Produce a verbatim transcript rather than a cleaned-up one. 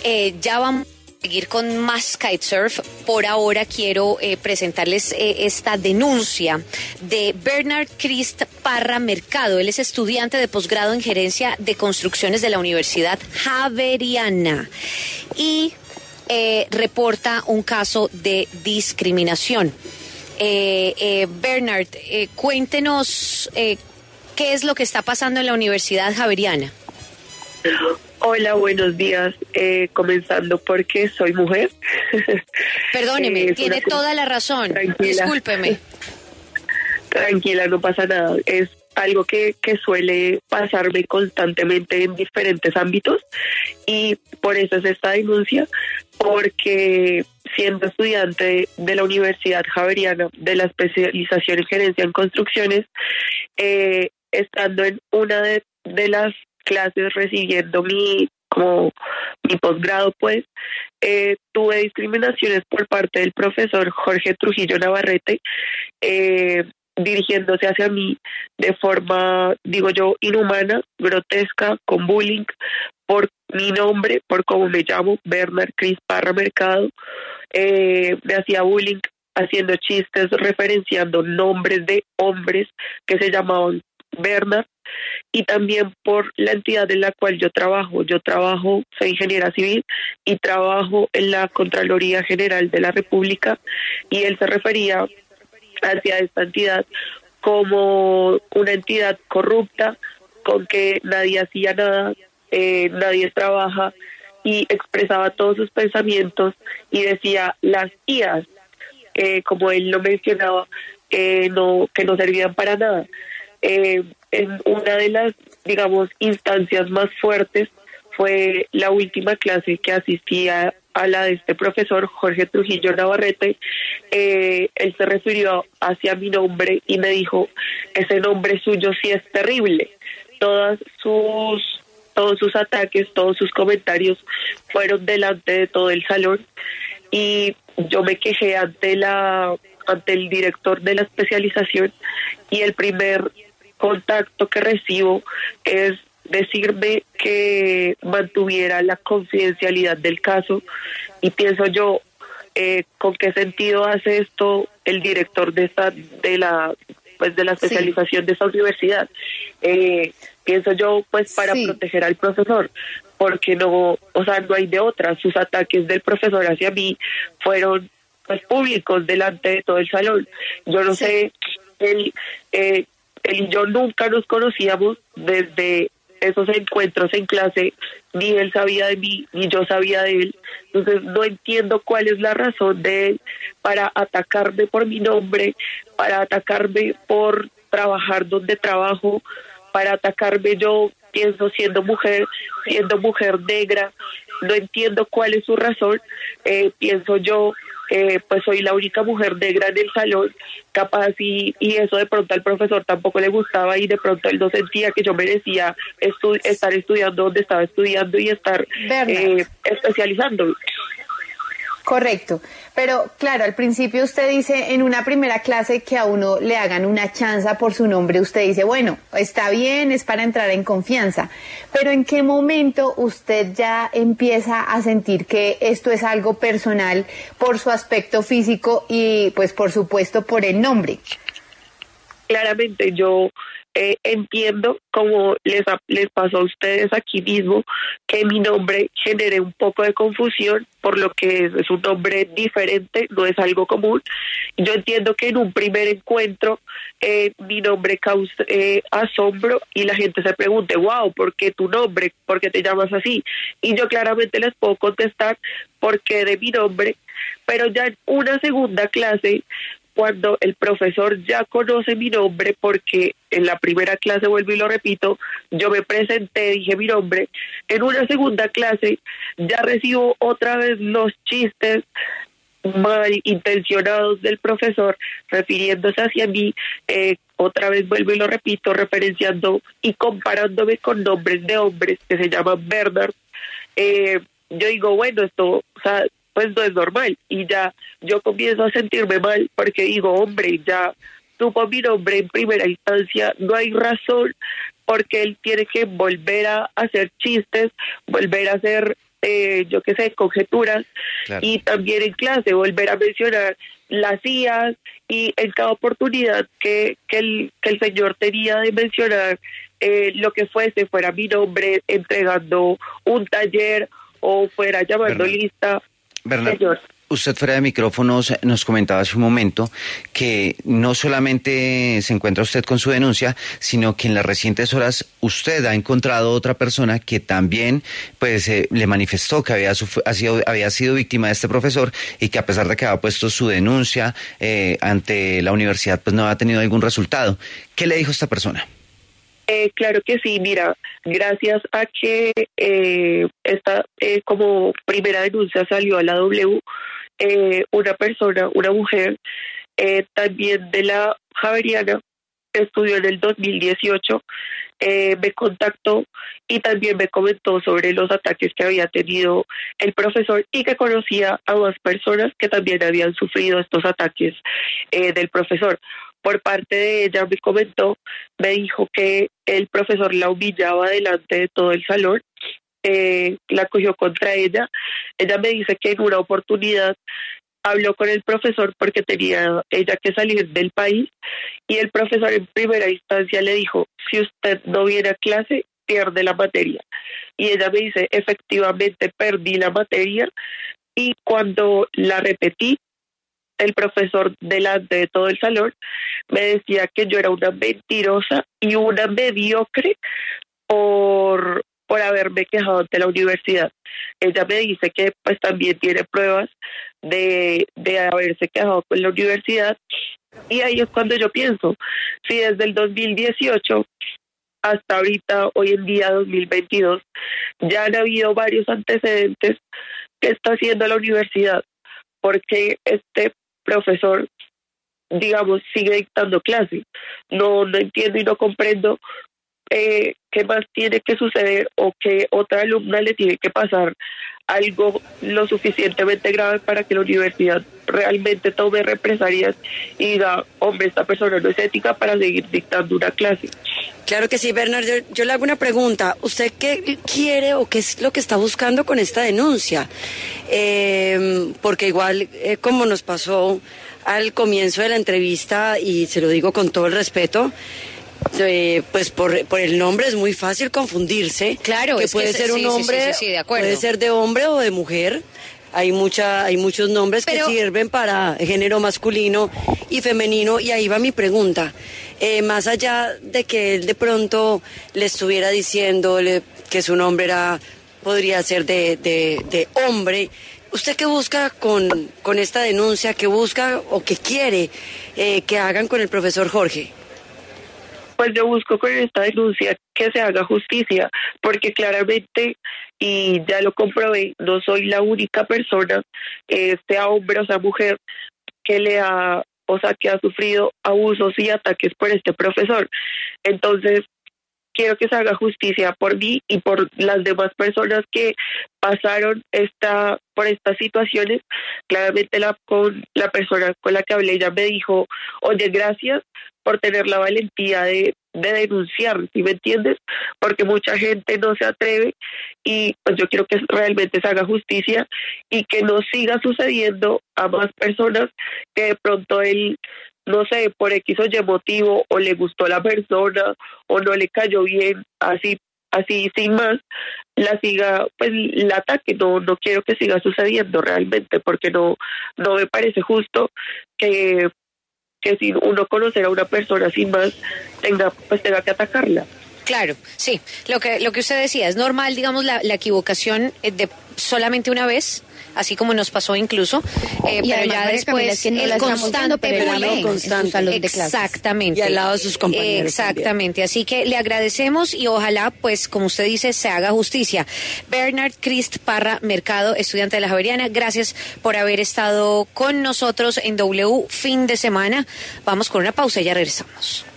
Eh, ya vamos a seguir con más kitesurf. Por ahora quiero eh, presentarles eh, esta denuncia de Bernard Crist Parra Mercado. Él es estudiante de posgrado en gerencia de construcciones de la Universidad Javeriana y eh, reporta un caso de discriminación. Eh, eh, Bernard, eh, cuéntenos eh, qué es lo que está pasando en la Universidad Javeriana. Hola, buenos días. Eh, comenzando porque soy mujer. Perdóneme, eh, tiene una... toda la razón. Tranquila. Discúlpeme. Tranquila, no pasa nada. Es algo que, que suele pasarme constantemente en diferentes ámbitos y por eso es esta denuncia, porque siendo estudiante de la Universidad Javeriana de la especialización en gerencia en construcciones, eh, estando en una de, de las clases recibiendo mi como mi posgrado, pues eh, tuve discriminaciones por parte del profesor Jorge Trujillo Navarrete, eh, dirigiéndose hacia mí de forma, digo yo, inhumana, grotesca, con bullying, por mi nombre, por cómo me llamo, Bernard Crist Parra Mercado. Eh, me hacía bullying haciendo chistes, referenciando nombres de hombres que se llamaban Bernard, y también por la entidad en la cual yo trabajo. Yo trabajo, soy ingeniera civil y trabajo en la Contraloría General de la República, y él se refería hacia esta entidad como una entidad corrupta, con que nadie hacía nada, eh, nadie trabaja, y expresaba todos sus pensamientos y decía las I As, eh, como él lo mencionaba, eh, no, que no servían para nada. Eh, en una de las, digamos, instancias más fuertes fue la última clase que asistía a la de este profesor Jorge Trujillo Navarrete. Eh, él se refirió hacia mi nombre y me dijo: ese nombre suyo sí es terrible. Todas sus, todos sus ataques, todos sus comentarios fueron delante de todo el salón, y yo me quejé ante la ante el director de la especialización, y el primer contacto que recibo es decirme que mantuviera la confidencialidad del caso. Y pienso yo, eh, ¿con qué sentido hace esto el director de esta de la pues de la especialización sí. de esta universidad? Eh, pienso yo, pues para sí. proteger al profesor, porque no, o sea, no hay de otra. Sus ataques del profesor hacia mí fueron pues públicos delante de todo el salón. Yo no sí. sé, él, eh, él y yo nunca nos conocíamos desde esos encuentros en clase, ni él sabía de mí, ni yo sabía de él. Entonces no entiendo cuál es la razón de él para atacarme por mi nombre, para atacarme por trabajar donde trabajo, para atacarme, yo pienso, siendo mujer, siendo mujer negra. No entiendo cuál es su razón. Eh, pienso yo, Eh, pues soy la única mujer negra en el salón, capaz, y, y eso de pronto al profesor tampoco le gustaba, y de pronto él no sentía que yo merecía estu- estar estudiando donde estaba estudiando y estar eh, especializándome. Correcto, pero claro, al principio usted dice en una primera clase que a uno le hagan una chanza por su nombre, usted dice, bueno, está bien, es para entrar en confianza, pero ¿en qué momento usted ya empieza a sentir que esto es algo personal por su aspecto físico y pues por supuesto por el nombre? Claramente yo eh, entiendo, como les, les pasó a ustedes aquí mismo, que mi nombre genere un poco de confusión, por lo que es, es un nombre diferente, no es algo común. Yo entiendo que en un primer encuentro eh, mi nombre causa eh, asombro, y la gente se pregunte, wow, ¿por qué tu nombre? ¿Por qué te llamas así? Y yo claramente les puedo contestar por qué de mi nombre, pero ya en una segunda clase, cuando el profesor ya conoce mi nombre, porque en la primera clase, vuelvo y lo repito, yo me presenté, dije mi nombre, en una segunda clase ya recibo otra vez los chistes malintencionados del profesor refiriéndose hacia mí, eh, otra vez vuelvo y lo repito, referenciando y comparándome con nombres de hombres que se llaman Bernard. Eh, yo digo, bueno, esto, o sea, pues no es normal, y ya yo comienzo a sentirme mal, porque digo, hombre, ya supo mi nombre en primera instancia, no hay razón porque él tiene que volver a hacer chistes, volver a hacer eh, yo qué sé, conjeturas, claro. Y también en clase volver a mencionar las I As y en cada oportunidad que, que, el, que el señor tenía de mencionar eh, lo que fuese, fuera mi nombre, entregando un taller o fuera llamando Bernard, lista. Bernard, señor. Usted fuera de micrófonos nos comentaba hace un momento que no solamente se encuentra usted con su denuncia, sino que en las recientes horas usted ha encontrado otra persona que también pues eh, le manifestó que había, ha sido, había sido víctima de este profesor y que a pesar de que había puesto su denuncia eh, ante la universidad pues no ha tenido ningún resultado. ¿Qué le dijo esta persona? Eh, claro que sí, mira, gracias a que eh, esta eh, como primera denuncia salió a la W, eh, una persona, una mujer, eh, también de la Javeriana, estudió en el dos mil dieciocho, eh, me contactó y también me comentó sobre los ataques que había tenido el profesor y que conocía a más personas que también habían sufrido estos ataques eh, del profesor. Por parte de ella me comentó, me dijo que el profesor la humillaba delante de todo el salón, eh, la cogió contra ella. Ella me dice que en una oportunidad habló con el profesor porque tenía ella que salir del país y el profesor en primera instancia le dijo, si usted no viene a clase, pierde la materia. Y ella me dice, efectivamente perdí la materia y cuando la repetí, el profesor delante de todo el salón me decía que yo era una mentirosa y una mediocre por, por haberme quejado ante la universidad. Ella me dice que pues también tiene pruebas de, de haberse quejado con la universidad y ahí es cuando yo pienso, si desde el dos mil dieciocho hasta ahorita, hoy en día dos mil veintidós, ya han habido varios antecedentes que está haciendo la universidad, porque este profesor, digamos, sigue dictando clase. No, no entiendo y no comprendo eh, qué más tiene que suceder o que otra alumna le tiene que pasar algo lo suficientemente grave para que la universidad realmente tome represalias y diga, hombre, esta persona no es ética para seguir dictando una clase. Claro que sí, Bernard. Yo, yo le hago una pregunta. ¿Usted qué quiere o qué es lo que está buscando con esta denuncia? Eh, porque igual, eh, como nos pasó al comienzo de la entrevista, y se lo digo con todo el respeto, eh, pues por, por el nombre es muy fácil confundirse. Claro, que es puede que ser sí, un sí, hombre, sí, sí, sí, de acuerdo. Puede ser de hombre o de mujer. Hay mucha, hay muchos nombres Pero... que sirven para género masculino y femenino, y ahí va mi pregunta. Eh, más allá de que él de pronto le estuviera diciendo le, que su nombre era, podría ser de, de, de hombre, ¿usted qué busca con, con esta denuncia? ¿Qué busca o qué quiere eh, que hagan con el profesor Jorge? Pues yo busco con esta denuncia que se haga justicia, porque claramente, y ya lo comprobé, no soy la única persona, eh, sea hombre o sea mujer, que le ha, o sea, que ha sufrido abusos y ataques por este profesor. Entonces, quiero que se haga justicia por mí y por las demás personas que pasaron esta por estas situaciones. Claramente la con la persona con la que hablé, ella me dijo, oye, gracias por tener la valentía de, de denunciar, ¿sí me entiendes? Porque mucha gente no se atreve y pues yo quiero que realmente se haga justicia y que no siga sucediendo a más personas que de pronto él, no sé, por X o Y motivo, o le gustó la persona, o no le cayó bien, así, así sin más, la siga, pues la ataque. No, no quiero que siga sucediendo realmente, porque no, no me parece justo que, que si uno conocer a una persona sin más, tenga, pues tenga que atacarla. Claro, sí. Lo que, lo que usted decía, es normal, digamos, la, la equivocación de solamente una vez, así como nos pasó incluso, eh, pero además, ya María después Camila, es que no el la estamos constante dando, pero era bullying, constante. En su salón de clases. Exactamente. Y al lado de sus compañeros. Exactamente. También. Así que le agradecemos y ojalá, pues, como usted dice, se haga justicia. Bernard Crist Parra Mercado, estudiante de la Javeriana, gracias por haber estado con nosotros en W Fin de Semana. Vamos con una pausa y ya regresamos.